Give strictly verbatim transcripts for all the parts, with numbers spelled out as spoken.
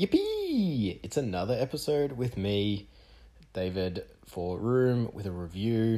Yippee! It's another episode with me, David, for Room, with a review.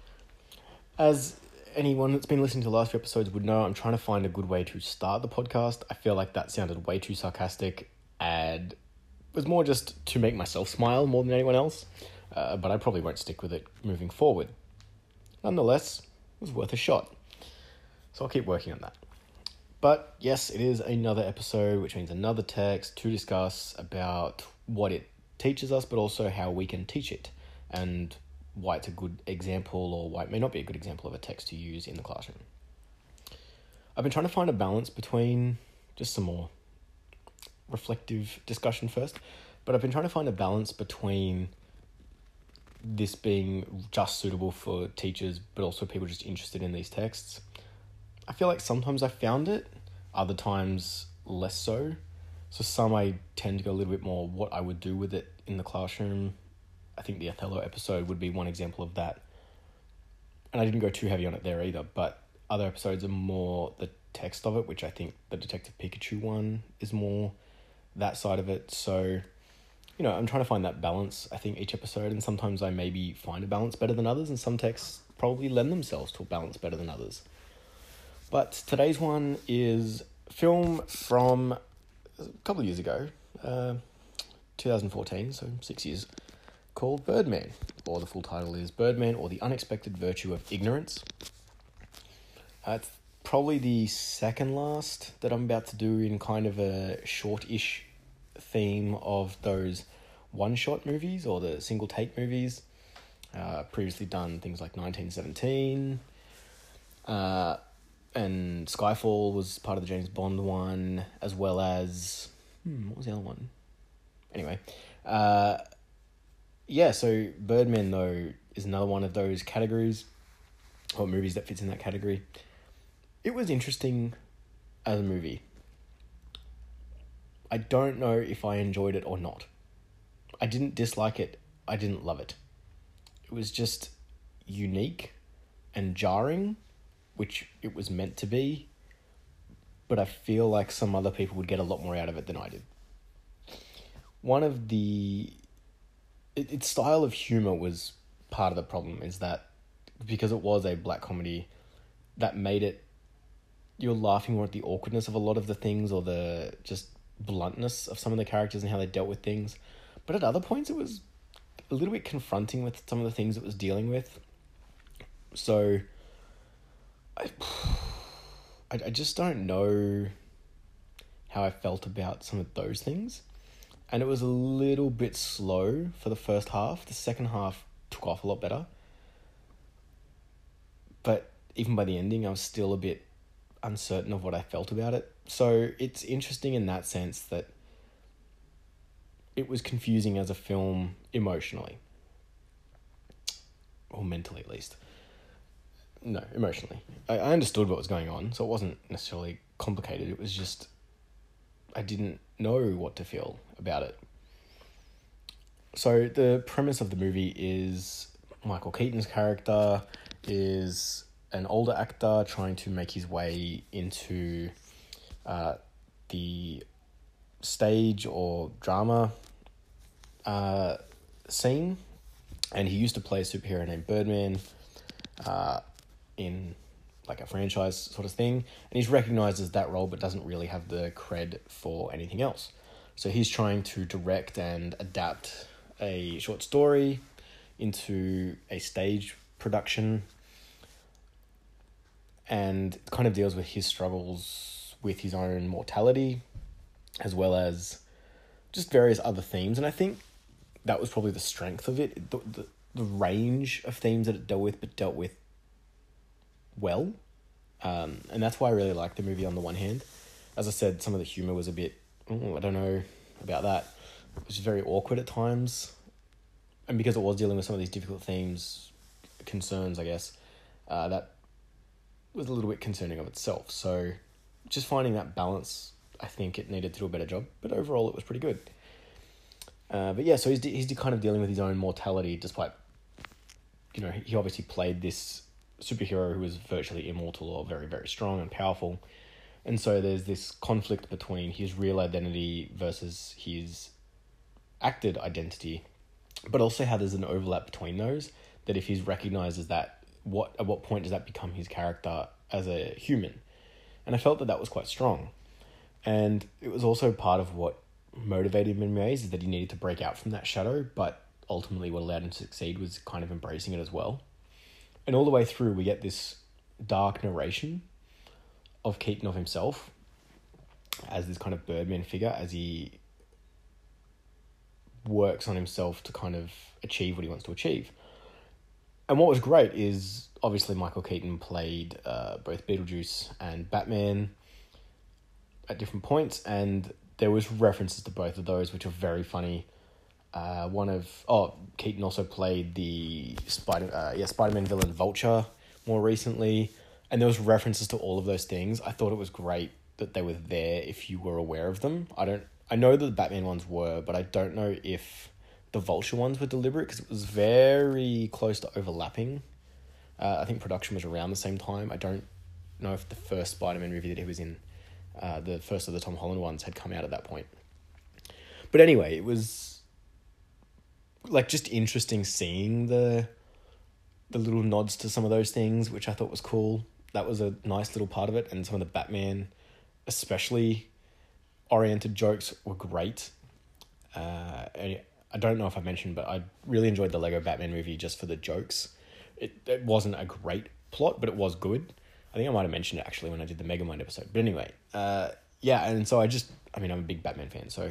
As anyone that's been listening to the last few episodes would know, I'm trying to find a good way to start the podcast. I feel like that sounded way too sarcastic and was more just to make myself smile more than anyone else. Uh, but I probably won't stick with it moving forward. Nonetheless, it was worth a shot. So I'll keep working on that. But yes, it is another episode, which means another text to discuss about what it teaches us, but also how we can teach it, and why it's a good example or why it may not be a good example of a text to use in the classroom. I've been trying to find a balance between just some more reflective discussion first, but I've been trying to find a balance between this being just suitable for teachers, but also people just interested in these texts. I feel like sometimes I found it, other times less so. So some I tend to go a little bit more what I would do with it in the classroom. I think the Othello episode would be one example of that. And I didn't go too heavy on it there either, but other episodes are more the text of it, which I think the Detective Pikachu one is more that side of it. So, you know, I'm trying to find that balance, I think, each episode, and sometimes I maybe find a balance better than others, and some texts probably lend themselves to a balance better than others. But today's one is a film from a couple of years ago, uh, twenty fourteen, so six years, called Birdman, or the full title is Birdman, or The Unexpected Virtue of Ignorance. Uh, it's probably the second last that I'm about to do in kind of a short-ish theme of those one-shot movies, or the single-take movies. Uh, previously done things like nineteen seventeen, uh... and Skyfall was part of the James Bond one, as well as... Hmm, what was the other one? Anyway. Uh, yeah, so Birdman, though, is another one of those categories, or movies that fits in that category. It was interesting as a movie. I don't know if I enjoyed it or not. I didn't dislike it. I didn't love it. It was just unique and jarring, which it was meant to be, but I feel like some other people would get a lot more out of it than I did. One of the... It, its style of humour was part of the problem, is that because it was a black comedy, that made it... You're laughing more at the awkwardness of a lot of the things, or the just bluntness of some of the characters and how they dealt with things. But at other points, it was a little bit confronting with some of the things it was dealing with. So... I, I just don't know how I felt about some of those things. And it was a little bit slow for the first half. The second half took off a lot better. But even by the ending, I was still a bit uncertain of what I felt about it. So it's interesting in that sense that it was confusing as a film emotionally. Or mentally, at least. No, emotionally. I, I understood what was going on, so it wasn't necessarily complicated. It was just, I didn't know what to feel about it. So the premise of the movie is Michael Keaton's character is an older actor trying to make his way into uh, the stage or drama uh, scene. And he used to play a superhero named Birdman, uh, in like a franchise sort of thing, and he's recognised as that role but doesn't really have the cred for anything else. So he's trying to direct and adapt a short story into a stage production, and it kind of deals with his struggles with his own mortality, as well as just various other themes. And I think that was probably the strength of it, the, the, the range of themes that it dealt with, but dealt with well, um, and that's why I really liked the movie on the one hand. As I said, some of the humour was a bit, oh, I don't know about that. It was very awkward at times, and because it was dealing with some of these difficult themes, concerns, I guess, uh, that was a little bit concerning of itself. So just finding that balance, I think it needed to do a better job, but overall it was pretty good. Uh, but yeah, so he's, he's kind of dealing with his own mortality, despite, you know, he obviously played this superhero who was virtually immortal or very, very strong and powerful. And so there's this conflict between his real identity versus his acted identity, but also how there's an overlap between those, that if he's recognized as that, what at what point does that become his character as a human? And I felt that that was quite strong. And it was also part of what motivated him in ways, is that he needed to break out from that shadow, but ultimately what allowed him to succeed was kind of embracing it as well. And all the way through, we get this dark narration of Keaton of himself as this kind of Birdman figure, as he works on himself to kind of achieve what he wants to achieve. And what was great is, obviously, Michael Keaton played uh, both Beetlejuice and Batman at different points, and there was references to both of those, which are very funny. Uh, one of... Oh, Keaton also played the Spider, uh, yeah, Spider-Man villain Vulture more recently, and there was references to all of those things. I thought it was great that they were there if you were aware of them. I don't... I know that the Batman ones were, but I don't know if the Vulture ones were deliberate, because it was very close to overlapping. Uh, I think production was around the same time. I don't know if the first Spider-Man movie that he was in, uh, the first of the Tom Holland ones, had come out at that point. But anyway, it was like just interesting seeing the the little nods to some of those things, which I thought was cool. That was a nice little part of it, and some of the Batman, especially oriented jokes, were great. Uh, I don't know if I mentioned, but I really enjoyed the Lego Batman movie just for the jokes. It it wasn't a great plot, but it was good. I think I might have mentioned it actually when I did the Megamind episode. But anyway, uh, yeah, and so I just, I mean, I'm a big Batman fan, so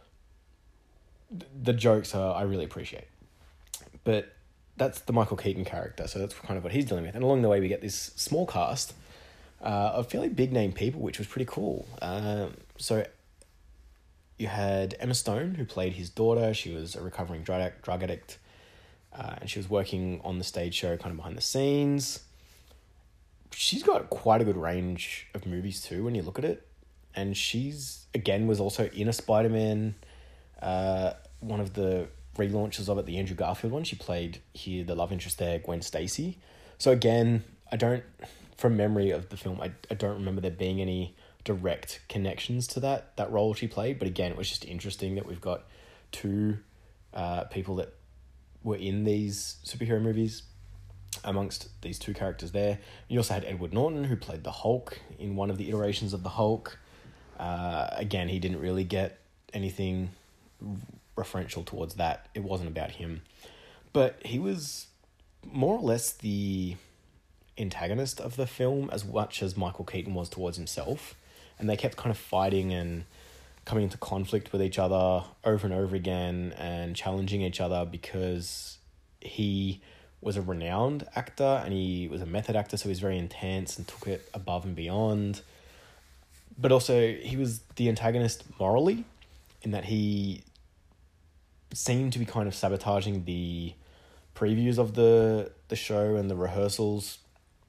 th- the jokes are, I really appreciate. But that's the Michael Keaton character, so that's kind of what he's dealing with. And along the way, we get this small cast uh, of fairly big name people, which was pretty cool. Um, so you had Emma Stone, who played his daughter. She was a recovering drug addict, drug addict uh, and she was working on the stage show kind of behind the scenes. She's got quite a good range of movies too when you look at it. And she's, again, was also in a Spider-Man, uh, one of the relaunches of it, the Andrew Garfield one. She played here the love interest there, Gwen Stacy. So again, I don't, from memory of the film, I, I don't remember there being any direct connections to that that role she played. But again, it was just interesting that we've got two uh, people that were in these superhero movies amongst these two characters there. You also had Edward Norton, who played the Hulk in one of the iterations of the Hulk. Uh, again, he didn't really get anything referential towards that. It wasn't about him. But he was more or less the antagonist of the film as much as Michael Keaton was towards himself. And they kept kind of fighting and coming into conflict with each other over and over again and challenging each other because he was a renowned actor and he was a method actor, so he was very intense and took it above and beyond. But also, he was the antagonist morally, in that he seemed to be kind of sabotaging the previews of the the show and the rehearsals.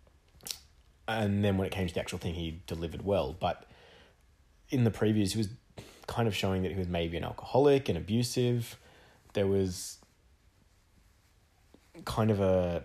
And then when it came to the actual thing, he delivered well. But in the previews, he was kind of showing that he was maybe an alcoholic and abusive. There was kind of a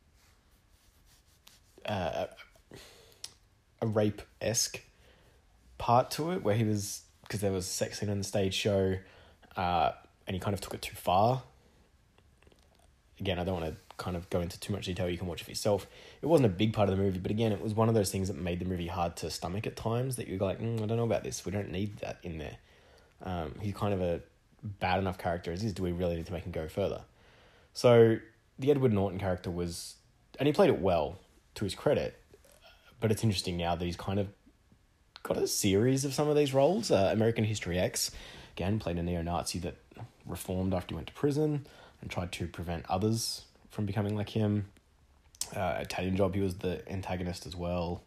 a, a rape-esque part to it, where he was, because there was a sex scene on the stage show, uh, and he kind of took it too far. Again, I don't want to kind of go into too much detail. You can watch it for yourself. It wasn't a big part of the movie, but again, it was one of those things that made the movie hard to stomach at times, that you're like, mm, I don't know about this. We don't need that in there. Um, he's kind of a bad enough character as is. Do we really need to make him go further? So the Edward Norton character was, and he played it well, to his credit, but it's interesting now that he's kind of got a series of some of these roles. Uh, American History X, again, played a neo-Nazi that reformed after he went to prison and tried to prevent others from becoming like him. Uh, Italian Job, he was the antagonist as well.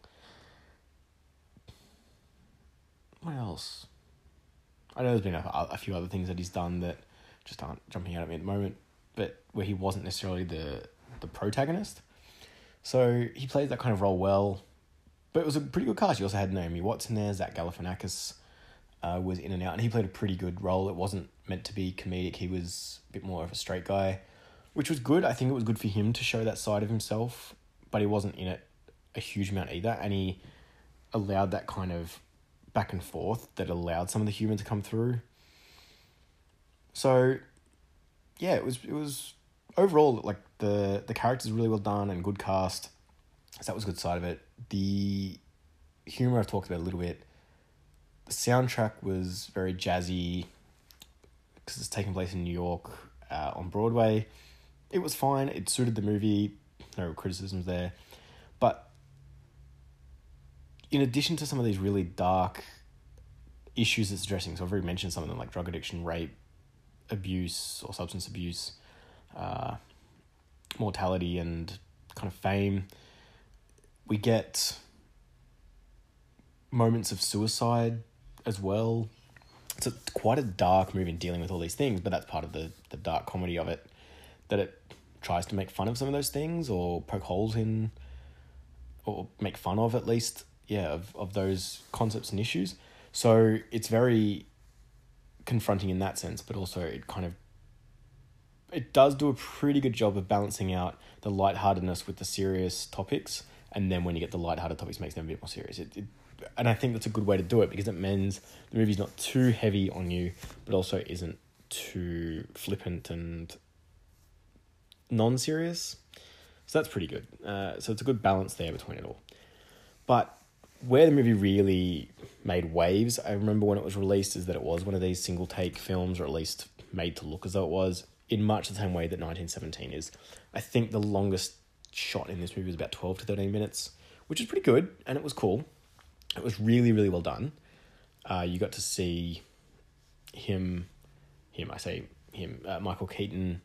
What else? I know there's been a, a few other things that he's done that just aren't jumping out at me at the moment, but where he wasn't necessarily the the protagonist. So he played that kind of role well, but it was a pretty good cast. You also had Naomi Watts in there, Zach Galifianakis uh, was in and out, and he played a pretty good role. It wasn't meant to be comedic. He was a bit more of a straight guy, which was good. I think it was good for him to show that side of himself, but he wasn't in it a huge amount either. And he, allowed that kind of back and forth that allowed some of the humor to come through. So, yeah, it was it was overall like the the characters really well done and good cast. So that was a good side of it. The humor I've talked about a little bit. The soundtrack was very jazzy because it's taking place in New York uh, on Broadway. It was fine. It suited the movie. No criticisms there. But in addition to some of these really dark issues it's addressing, so I've already mentioned some of them like drug addiction, rape, abuse or substance abuse, uh, mortality and kind of fame. We get moments of suicide as well. It's a, quite a dark movie in dealing with all these things, but that's part of the, the dark comedy of it, that it tries to make fun of some of those things or poke holes in, or make fun of at least, yeah, of, of those concepts and issues. So it's very confronting in that sense, but also it kind of, it does do a pretty good job of balancing out the lightheartedness with the serious topics, and then when you get the lighthearted topics, it makes them a bit more serious. It, it and I think that's a good way to do it because it means the movie's not too heavy on you, but also isn't too flippant and non-serious. So that's pretty good. Uh, so it's a good balance there between it all. But where the movie really made waves, I remember when it was released, is that it was one of these single take films, or at least made to look as though it was, in much the same way that nineteen seventeen is. I think the longest shot in this movie was about twelve to thirteen minutes, which is pretty good, and it was cool. It was really, really well done. Uh, you got to see him, him, I say him, uh, Michael Keaton,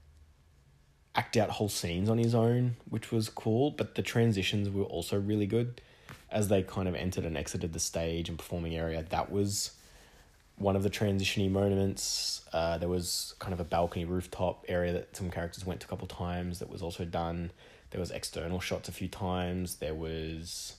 act out whole scenes on his own, which was cool, but the transitions were also really good. As they kind of entered and exited the stage and performing area, that was one of the transition-y moments. Uh, there was kind of a balcony rooftop area that some characters went to a couple of times that was also done. There was external shots a few times. There was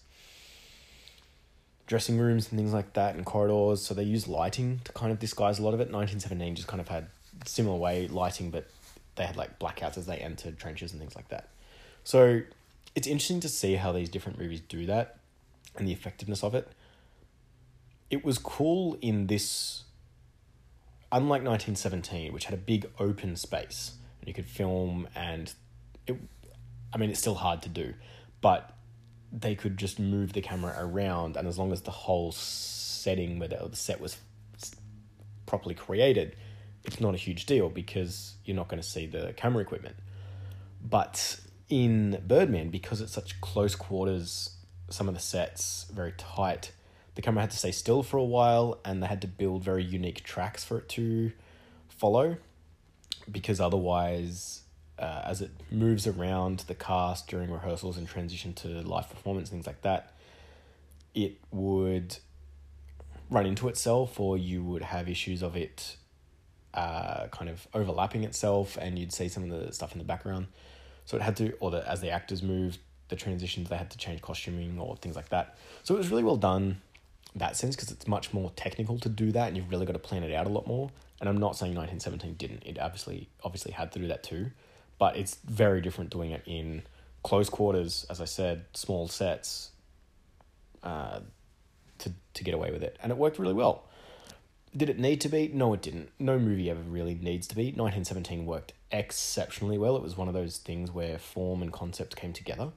dressing rooms and things like that and corridors. So they used lighting to kind of disguise a lot of it. nineteen seventeen just kind of had similar way lighting, but they had like blackouts as they entered trenches and things like that. So it's interesting to see how these different movies do that and the effectiveness of it. It was cool in this, unlike nineteen seventeen, which had a big open space and you could film, and it, I mean, it's still hard to do, but they could just move the camera around, and as long as the whole setting where the, the set was properly created, it's not a huge deal because you're not going to see the camera equipment. But in Birdman, because it's such close quarters, some of the sets very tight, the camera had to stay still for a while, and they had to build very unique tracks for it to follow, because otherwise, uh, as it moves around the cast during rehearsals and transition to live performance, things like that, it would run into itself, or you would have issues of it uh, kind of overlapping itself, and you'd see some of the stuff in the background. So it had to, or the, as the actors moved, the transitions, they had to change costuming or things like that. So it was really well done in that sense, because it's much more technical to do that, and you've really got to plan it out a lot more. And I'm not saying nineteen seventeen didn't. It obviously obviously had to do that too. But it's very different doing it in close quarters, as I said, small sets, uh, to, to get away with it. And it worked really well. Did it need to be? No, it didn't. No movie ever really needs to be. nineteen seventeen worked exceptionally well. It was one of those things where form and concept came together.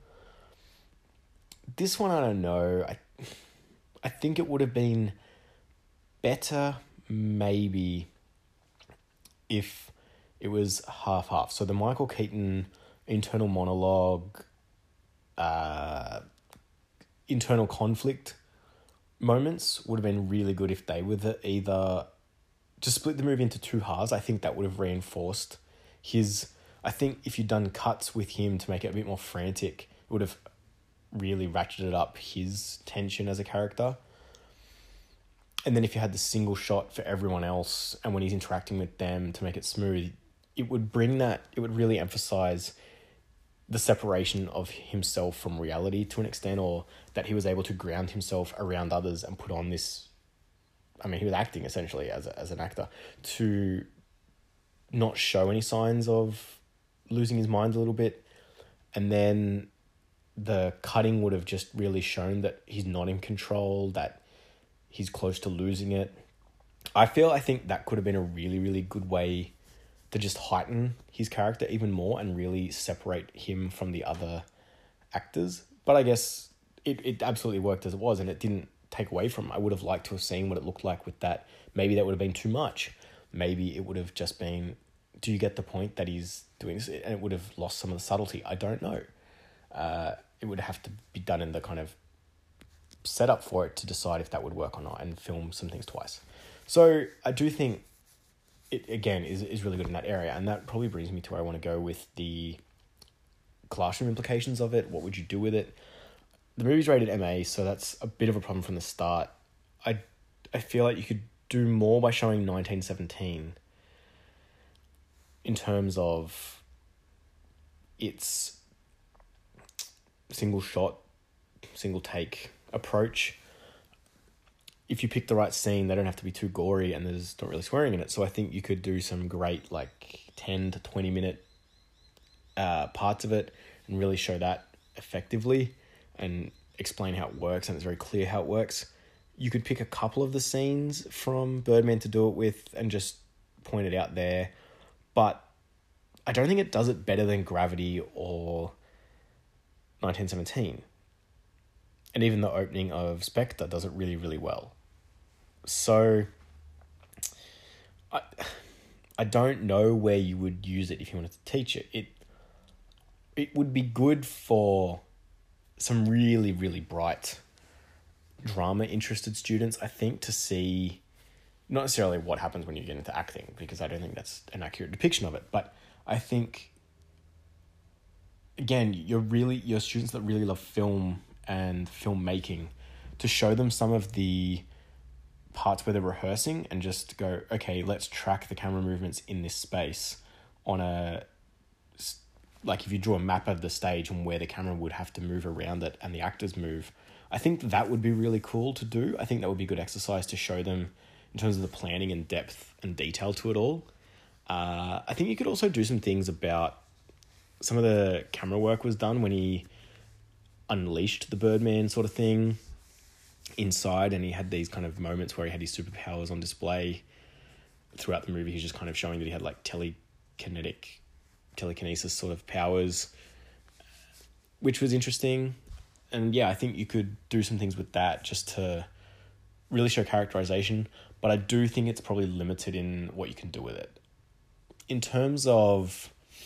This one, I don't know. I, I think it would have been better, maybe, if it was half-half. So the Michael Keaton internal monologue, uh, internal conflict moments would have been really good if they were the either to split the movie into two halves. I think that would have reinforced his, I think if you'd done cuts with him to make it a bit more frantic, it would have really ratcheted up his tension as a character. And then if you had the single shot for everyone else, and when he's interacting with them to make it smooth, it would bring that, it would really emphasize the separation of himself from reality to an extent, or that he was able to ground himself around others and put on this, I mean, he was acting essentially as a, as an actor, to not show any signs of losing his mind a little bit. And then the cutting would have just really shown that he's not in control, that he's close to losing it. I feel I think that could have been a really, really good way to just heighten his character even more and really separate him from the other actors. But I guess it, it absolutely worked as it was, and it didn't take away from it. I would have liked to have seen what it looked like with that. Maybe that would have been too much. Maybe it would have just been, do you get the point that he's doing this? And it would have lost some of the subtlety. I don't know. Uh, it would have to be done in the kind of setup for it to decide if that would work or not, and film some things twice. So I do think it, again, is is really good in that area. And that probably brings me to where I want to go with the classroom implications of it. What would you do with it? The movie's rated M A, so that's a bit of a problem from the start. I, I feel like you could do more by showing nineteen seventeen in terms of its single shot, single take approach. If you pick the right scene, they don't have to be too gory, and there's not really swearing in it. So I think you could do some great like ten to twenty minute uh, parts of it and really show that effectively and explain how it works, and it's very clear how it works. You could pick a couple of the scenes from Birdman to do it with and just point it out there. But I don't think it does it better than Gravity or nineteen seventeen. And even the opening of Spectre does it really, really well. So I I don't know where you would use it if you wanted to teach it. It it would be good for some really, really bright drama interested students, I think, to see not necessarily what happens when you get into acting, because I don't think that's an accurate depiction of it, but I think again, you're really your students that really love film and filmmaking, to show them some of the parts where they're rehearsing and just go, okay, let's track the camera movements in this space on a, like if you draw a map of the stage and where the camera would have to move around it and the actors move. I think that would be really cool to do. I think that would be a good exercise to show them in terms of the planning and depth and detail to it all. Uh, I think you could also do some things about some of the camera work was done when he unleashed the Birdman sort of thing inside, and he had these kind of moments where he had his superpowers on display throughout the movie. He's just kind of showing that he had like telekinetic, telekinesis sort of powers, which was interesting. And yeah, I think you could do some things with that just to really show characterization, but I do think it's probably limited in what you can do with it. In terms of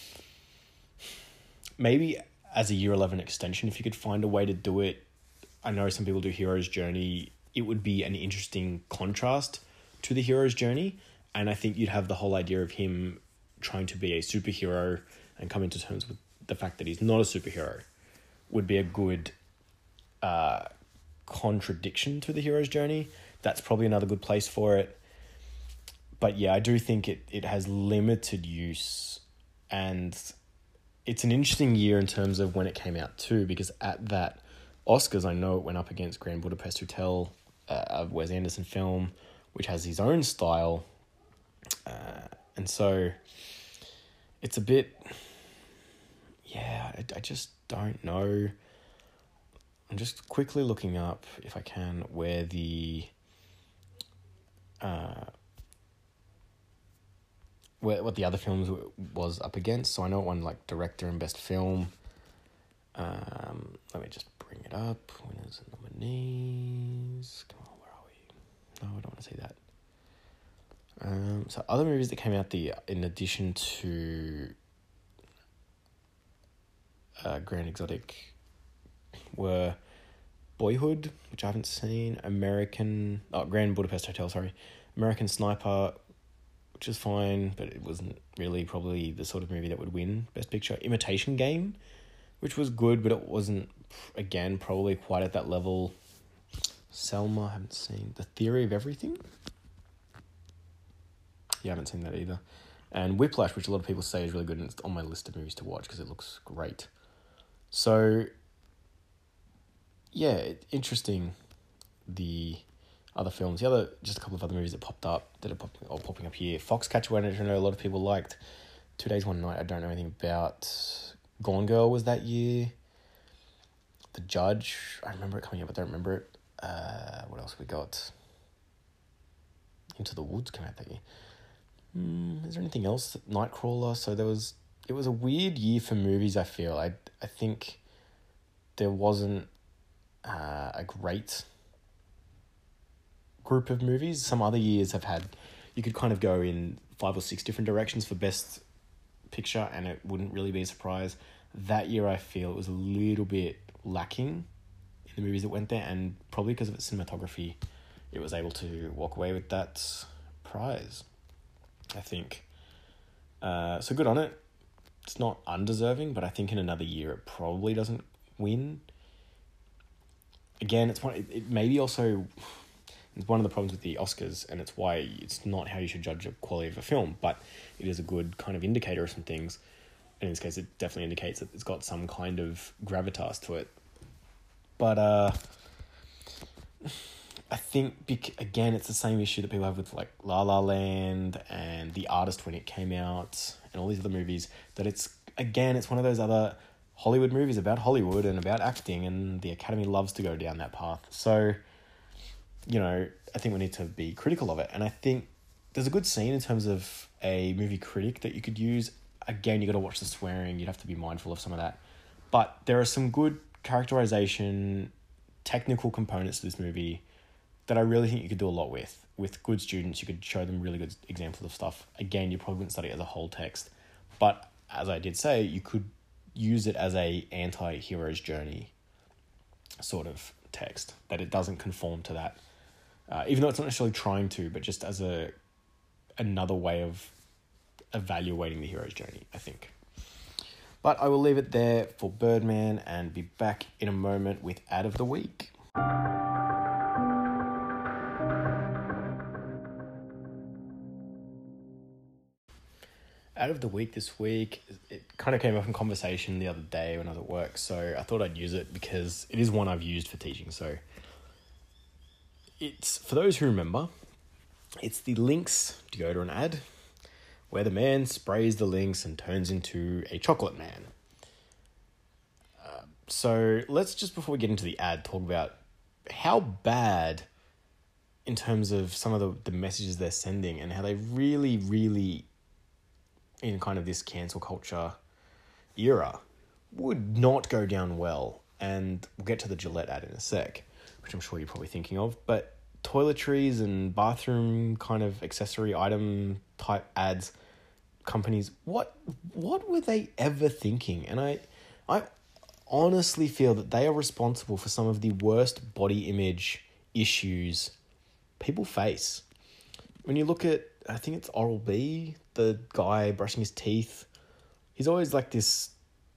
maybe as a year eleven extension, if you could find a way to do it, I know some people do Hero's Journey, it would be an interesting contrast to the Hero's Journey, and I think you'd have the whole idea of him trying to be a superhero and coming to terms with the fact that he's not a superhero would be a good uh, contradiction to the Hero's Journey. That's probably another good place for it. But yeah, I do think it, it has limited use, and it's an interesting year in terms of when it came out too, because at that Oscars, I know it went up against Grand Budapest Hotel, uh, a Wes Anderson film, which has his own style. Uh, and so it's a bit, yeah, I, I just don't know. I'm just quickly looking up, if I can, where the, uh, where, what the other films w- was up against. So I know it won like director and best film. Um, let me just bring it up. Winners and nominees. Come on, where are we? No, I don't want to see that. Um, so other movies that came out the in addition to uh, Grand Exotic were Boyhood, which I haven't seen, American, oh, Grand Budapest Hotel, sorry, American Sniper, which is fine, but it wasn't really probably the sort of movie that would win Best Picture. Imitation Game, which was good, but it wasn't, again, probably quite at that level. Selma, I haven't seen. The Theory of Everything? Yeah, I haven't seen that either. And Whiplash, which a lot of people say is really good, and it's on my list of movies to watch because it looks great. So, yeah, it, interesting, the other films. The other, just a couple of other movies that popped up, that are popping, or popping up here. Foxcatcher, which I know a lot of people liked. Two Days, One Night, I don't know anything about. Gone Girl was that year. The Judge. I remember it coming up, but I don't remember it. Uh, what else we got? Into the Woods came out that year. Mm, is there anything else? Nightcrawler. So there was. It was a weird year for movies. I feel. I I think there wasn't uh, a great group of movies. Some other years have had. You could kind of go in five or six different directions for best picture, and it wouldn't really be a surprise. That year, I feel it was a little bit lacking in the movies that went there, and probably because of its cinematography, it was able to walk away with that prize, I think. Uh, so good on it. It's not undeserving, but I think in another year it probably doesn't win. Again, it's one. It, it maybe also it's one of the problems with the Oscars, and it's why it's not how you should judge the quality of a film, but it is a good kind of indicator of some things. In this case, it definitely indicates that it's got some kind of gravitas to it. But uh, I think, bec- again, it's the same issue that people have with like La La Land and The Artist when it came out and all these other movies, that it's, again, it's one of those other Hollywood movies about Hollywood and about acting, and the Academy loves to go down that path. So, you know, I think we need to be critical of it. And I think there's a good scene in terms of a movie critic that you could use. Again, you got to watch the swearing. You'd have to be mindful of some of that. But there are some good characterization, technical components to this movie that I really think you could do a lot with. With good students, you could show them really good examples of stuff. Again, you probably wouldn't study it as a whole text. But as I did say, you could use it as a anti-hero's journey sort of text, that it doesn't conform to that. Uh, even though it's not necessarily trying to, but just as a another way of evaluating the hero's journey, I think. But I will leave it there for Birdman and be back in a moment with Ad of the Week. Ad of the Week this week, it kind of came up in conversation the other day when I was at work, so I thought I'd use it because it is one I've used for teaching. So it's, for those who remember, it's the Lynx deodorant ad, where the man sprays the Lynx and turns into a chocolate man. Uh, so let's just, before we get into the ad, talk about how bad, in terms of some of the, the messages they're sending, and how they really, really, in kind of this cancel culture era, would not go down well. And we'll get to the Gillette ad in a sec, which I'm sure you're probably thinking of. But toiletries and bathroom kind of accessory item type ads, companies, what what were they ever thinking? And I I honestly feel that they are responsible for some of the worst body image issues people face. When you look at, I think it's Oral-B, the guy brushing his teeth, he's always like this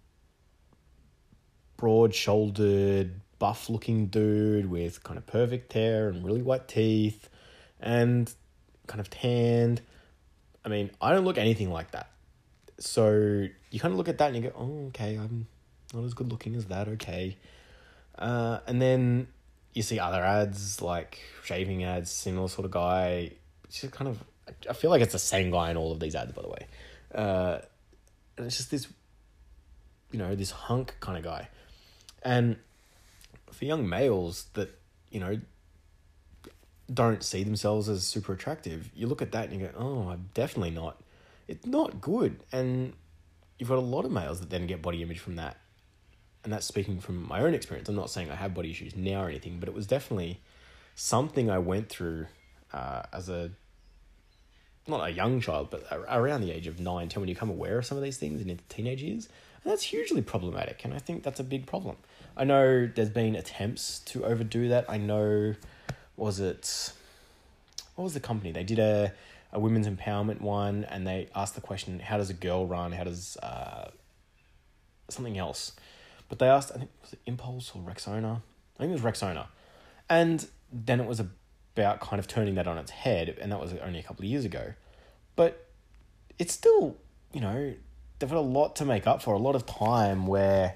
broad-shouldered, buff-looking dude with kind of perfect hair and really white teeth and kind of tanned. I mean, I don't look anything like that. So you kind of look at that and you go, oh, okay, I'm not as good looking as that, okay. Uh, and then you see other ads, like shaving ads, similar sort of guy. It's just kind of, I feel like it's the same guy in all of these ads, by the way. Uh, and it's just this, you know, this hunk kind of guy. And for young males that, you know, don't see themselves as super attractive, you look at that and you go, oh, I'm definitely not. It's not good. And you've got a lot of males that then get body image from that. And that's speaking from my own experience. I'm not saying I have body issues now or anything, but it was definitely something I went through uh, as a, not a young child, but around the age of nine, ten, when you become aware of some of these things and into teenage years. And that's hugely problematic. And I think that's a big problem. I know there's been attempts to overdo that. I know, was it, what was the company? They did a, a women's empowerment one, and they asked the question, how does a girl run? How does uh, something else? But they asked, I think, was it Impulse or Rexona? I think it was Rexona. And then it was about kind of turning that on its head, and that was only a couple of years ago. But it's still, you know, they've got a lot to make up for, a lot of time where,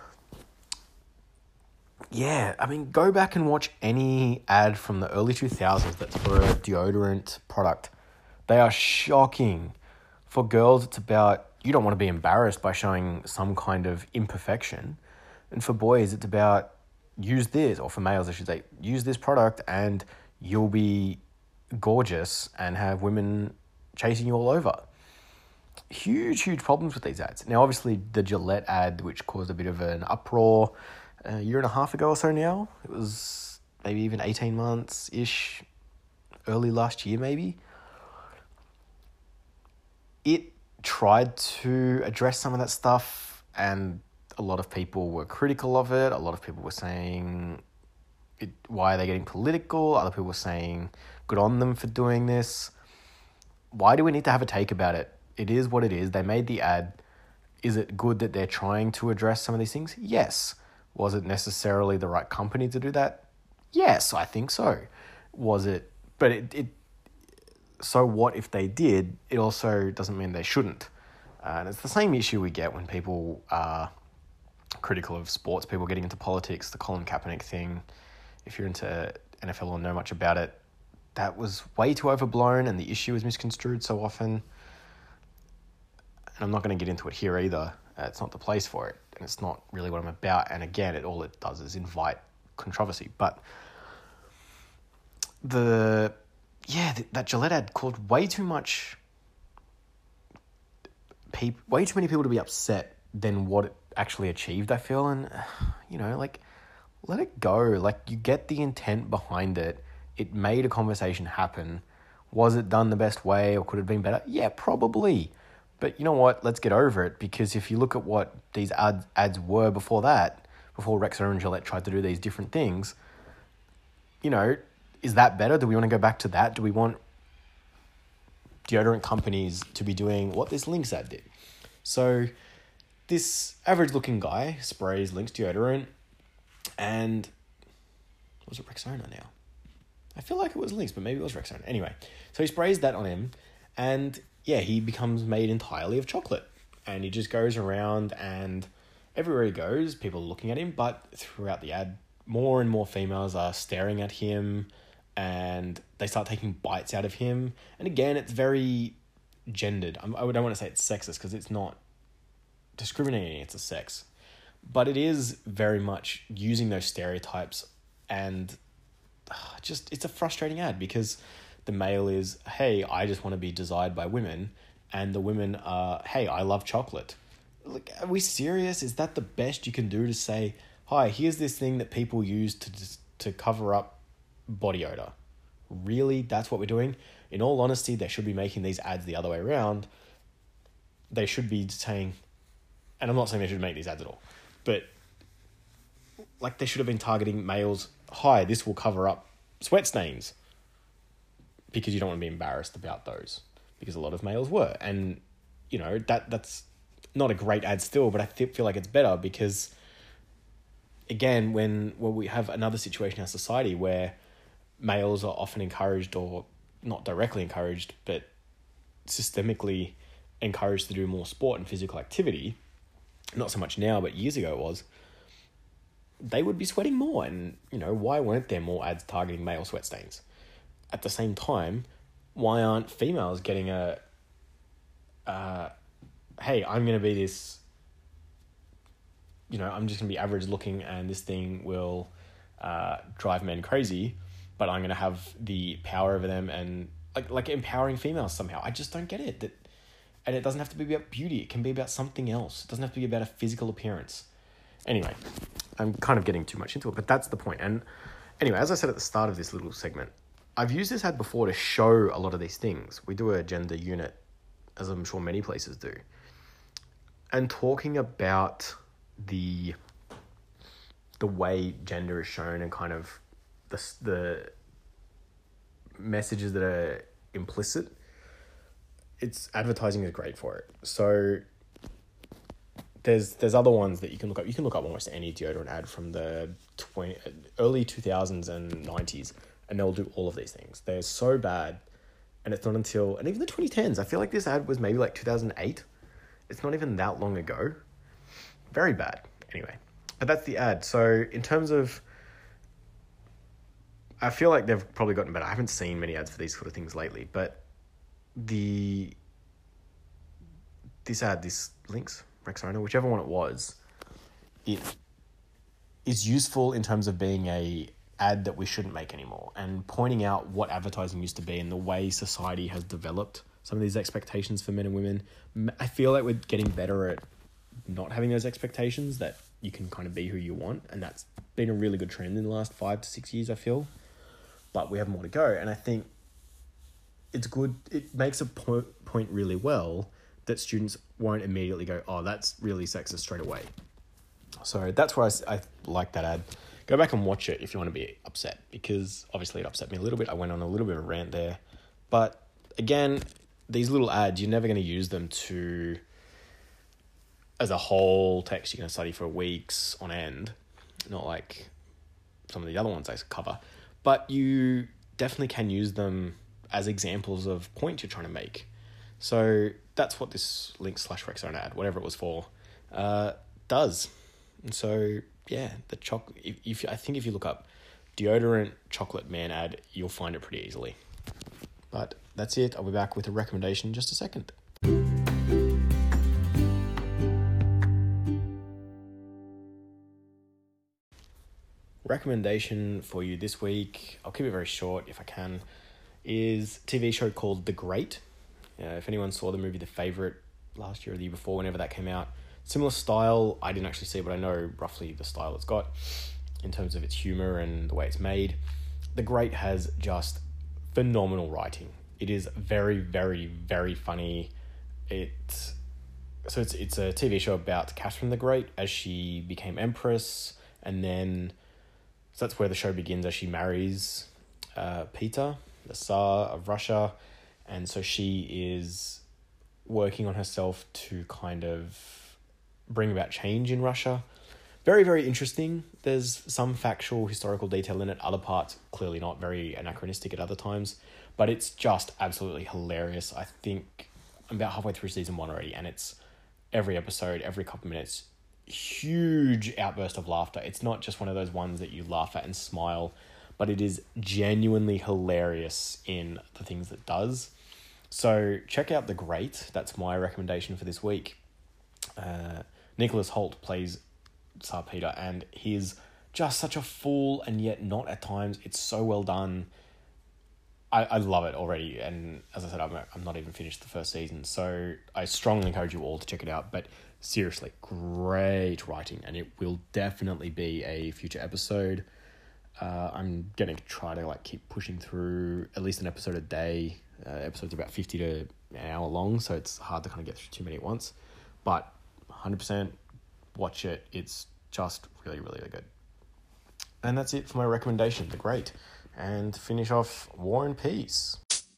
yeah, I mean, go back and watch any ad from the early two thousands that's for a deodorant product. They are shocking. For girls, it's about, you don't want to be embarrassed by showing some kind of imperfection. And for boys, it's about use this, or for males, I should say, use this product and you'll be gorgeous and have women chasing you all over. Huge, huge problems with these ads. Now, obviously, the Gillette ad, which caused a bit of an uproar a year and a half ago or so now, it was maybe even eighteen months-ish, early last year maybe. It tried to address some of that stuff, and a lot of people were critical of it. A lot of people were saying, it, why are they getting political? Other people were saying, good on them for doing this. Why do we need to have a take about it? It is what it is. They made the ad. Is it good that they're trying to address some of these things? Yes. Was it necessarily the right company to do that? Yes, I think so. Was it? But it, it so what if they did? It also doesn't mean they shouldn't. Uh, and it's the same issue we get when people are critical of sports, people getting into politics, the Colin Kaepernick thing. If you're into N F L or know much about it, that was way too overblown and the issue is misconstrued so often. And I'm not going to get into it here either. Uh, it's not the place for it. And it's not really what I'm about. And again, it all it does is invite controversy. But the, yeah, th- that Gillette ad caused way too much, people, way too many people to be upset than what it actually achieved, I feel. And, you know, like, let it go. Like, you get the intent behind it. It made a conversation happen. Was it done the best way or could it have been better? Yeah, probably. But you know what? Let's get over it, because if you look at what these ads, ads were before that, before Rexona and Gillette tried to do these different things, you know, is that better? Do we want to go back to that? Do we want deodorant companies to be doing what this Lynx ad did? So this average-looking guy sprays Lynx deodorant, and was it Rexona now? I feel like it was Lynx, but maybe it was Rexona. Anyway, so he sprays that on him, and yeah, he becomes made entirely of chocolate. And he just goes around, and everywhere he goes, people are looking at him, but throughout the ad, more and more females are staring at him, and they start taking bites out of him. And again, it's very gendered. I don't want to say it's sexist, because it's not discriminating, it's a sex. But it is very much using those stereotypes, and uh, just, it's a frustrating ad, because the male is, hey, I just want to be desired by women, and the women are, hey, I love chocolate. Like, are we serious? Is that the best you can do to say, hi, here's this thing that people use to to cover up body odor? Really? That's what we're doing? In all honesty, they should be making these ads the other way around. They should be saying, and I'm not saying they should make these ads at all, but like they should have been targeting males, hi, this will cover up sweat stains, because you don't want to be embarrassed about those, because a lot of males were. And, you know, that that's not a great ad still, but I th- feel like it's better because, again, when well, we have another situation in our society where males are often encouraged, or not directly encouraged, but systemically encouraged to do more sport and physical activity, not so much now, but years ago it was, they would be sweating more. And, you know, why weren't there more ads targeting male sweat stains? At the same time, why aren't females getting a, uh, hey, I'm going to be this, you know, I'm just going to be average looking and this thing will uh, drive men crazy, but I'm going to have the power over them, and like like empowering females somehow. I just don't get it. That, and it doesn't have to be about beauty. It can be about something else. It doesn't have to be about a physical appearance. Anyway, I'm kind of getting too much into it, but that's the point. And anyway, as I said at the start of this little segment, I've used this ad before to show a lot of these things. We do a gender unit, as I'm sure many places do. And talking about the the way gender is shown and kind of the the messages that are implicit, it's advertising is great for it. So there's there's other ones that you can look up. You can look up almost any deodorant ad from the twenty, early two thousands and nineties, and they'll do all of these things. They're so bad, and it's not until, and even the twenty tens, I feel like this ad was maybe like two thousand eight. It's not even that long ago. Very bad. Anyway, but that's the ad. So in terms of, I feel like they've probably gotten better. I haven't seen many ads for these sort of things lately, but the, this ad, this Lynx, Rexona, whichever one it was, it is useful in terms of being a ad that we shouldn't make anymore, and pointing out what advertising used to be and the way society has developed some of these expectations for men and women. I feel like we're getting better at not having those expectations, that you can kind of be who you want, and that's been a really good trend in the last five to six years, I feel. But we have more to go, and I think it's good. It makes a po- point really well that students won't immediately go, oh, that's really sexist straight away. So that's why I, I like that ad. Go back and watch it if you want to be upset, because obviously it upset me a little bit. I went on a little bit of a rant there. But again, these little ads, you're never going to use them to, as a whole text, you're going to study for weeks on end. Not like some of the other ones I cover. But you definitely can use them as examples of points you're trying to make. So that's what this link slash Rexona ad, whatever it was for, uh, does. And so, yeah, the choc. If, if I think if you look up deodorant chocolate man ad, you'll find it pretty easily. But that's it. I'll be back with a recommendation in just a second. Recommendation for you this week, I'll keep it very short if I can, is a T V show called The Great. Uh, if anyone saw the movie The Favourite last year or the year before, whenever that came out, similar style. I didn't actually see it, but I know roughly the style it's got in terms of its humour and the way it's made. The Great has just phenomenal writing. It is very, very, very funny. It so it's it's a T V show about Catherine the Great as she became empress, and then so that's where the show begins, as she marries uh, Peter, the Tsar of Russia, and so she is working on herself to kind of bring about change in Russia. Very, very interesting. There's some factual historical detail in it. Other parts, clearly not, very anachronistic at other times. But it's just absolutely hilarious. I think I'm about halfway through season one already, and it's every episode, every couple of minutes, huge outburst of laughter. It's not just one of those ones that you laugh at and smile, but it is genuinely hilarious in the things that it does. So check out The Great. That's my recommendation for this week. Uh, Nicholas Hoult plays Tsar Peter, and he's just such a fool, and yet not at times. It's so well done. I, I love it already, and as I said, I'm I'm not even finished the first season, so I strongly encourage you all to check it out. But seriously, great writing, and it will definitely be a future episode. Uh, I'm going to try to like keep pushing through at least an episode a day. Uh, episodes are about fifty to an hour long, so it's hard to kind of get through too many at once. But one hundred percent watch it. It's just really, really good. And that's it for my recommendation, The Great. And to finish off, War and Peace.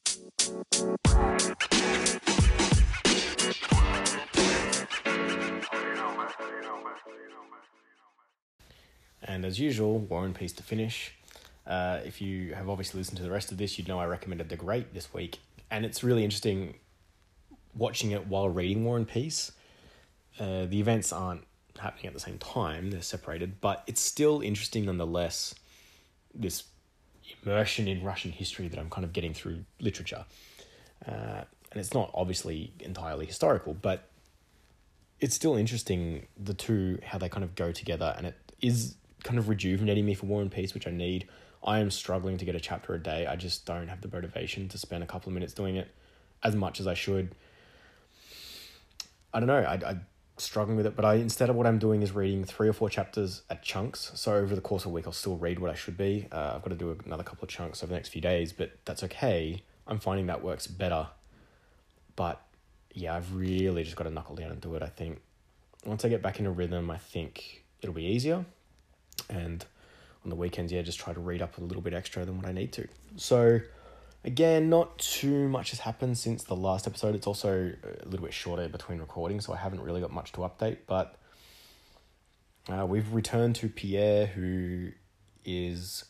And as usual, War and Peace to finish. Uh, if you have obviously listened to the rest of this, you'd know I recommended The Great this week. And it's really interesting watching it while reading War and Peace. Uh, the events aren't happening at the same time, they're separated, but it's still interesting nonetheless, this immersion in Russian history that I'm kind of getting through literature. Uh, and it's not obviously entirely historical, but it's still interesting, the two, how they kind of go together, and it is kind of rejuvenating me for War and Peace, which I need. I am struggling to get a chapter a day. I just don't have the motivation to spend a couple of minutes doing it as much as I should. I don't know, I, I'm struggling with it, but I instead of what I'm doing is reading three or four chapters at chunks. So over the course of a week, I'll still read what I should be. Uh, I've got to do another couple of chunks over the next few days, but that's okay. I'm finding that works better. But yeah, I've really just got to knuckle down and do it, I think. Once I get back in a rhythm, I think it'll be easier. And on the weekends, yeah, just try to read up a little bit extra than what I need to. So again, not too much has happened since the last episode. It's also a little bit shorter between recordings, so I haven't really got much to update. But uh, we've returned to Pierre, who is...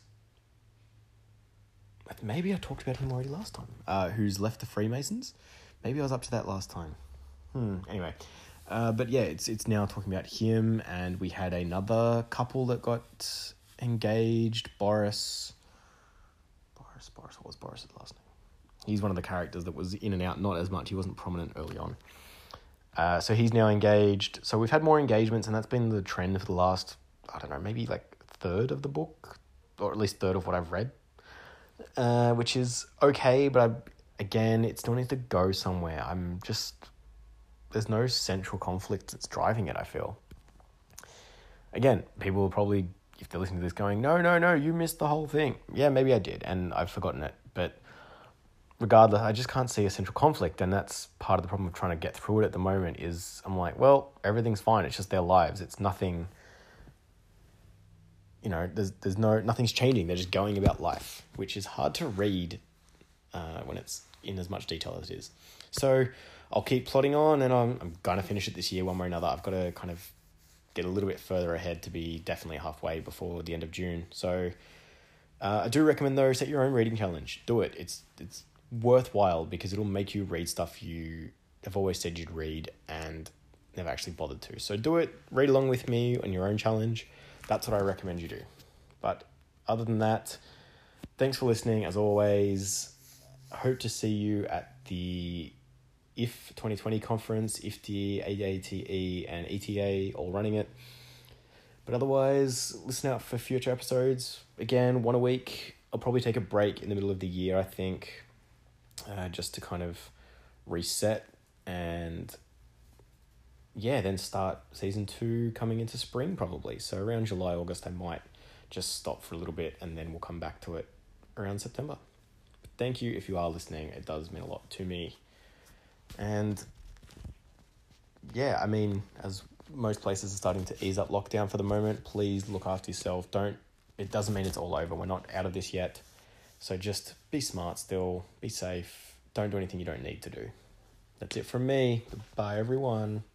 Maybe I talked about him already last time. Uh, who's left the Freemasons. Maybe I was up to that last time. Hmm, anyway. Uh, but yeah, it's it's now talking about him, and we had another couple that got engaged. Boris... Boris, Boris, what was Boris' last name? He's one of the characters that was in and out, not as much. He wasn't prominent early on. Uh, so he's now engaged. So we've had more engagements, and that's been the trend for the last, I don't know, maybe like a third of the book, or at least third of what I've read, uh, which is okay, but I, again, it still needs to go somewhere. I'm just, there's no central conflict that's driving it, I feel. Again, people will probably, if they're listening to this, going, no, no, no, you missed the whole thing. Yeah, maybe I did, and I've forgotten it, but regardless, I just can't see a central conflict, and that's part of the problem of trying to get through it at the moment. Is I'm like, well, everything's fine. It's just their lives. It's nothing. You know, there's there's no nothing's changing. They're just going about life, which is hard to read uh, when it's in as much detail as it is. So I'll keep plodding on, and I'm I'm gonna finish it this year one way or another. I've got to kind of get a little bit further ahead to be definitely halfway before the end of June. So uh, I do recommend though, set your own reading challenge. Do it. It's it's worthwhile because it'll make you read stuff you have always said you'd read and never actually bothered to. So do it. Read along with me on your own challenge. That's what I recommend you do. But other than that, thanks for listening. As always, I hope to see you at the I F twenty twenty conference, I F T, A A T E, and E T A, all running it. But otherwise, listen out for future episodes. Again, one a week. I'll probably take a break in the middle of the year, I think, uh, just to kind of reset and, yeah, then start season two coming into spring probably. So around July, August, I might just stop for a little bit and then we'll come back to it around September. But thank you if you are listening. It does mean a lot to me. And yeah, I mean, as most places are starting to ease up lockdown for the moment, please look after yourself. Don't, it doesn't mean it's all over. We're not out of this yet. So just be smart still, be safe. Don't do anything you don't need to do. That's it from me. Bye, everyone.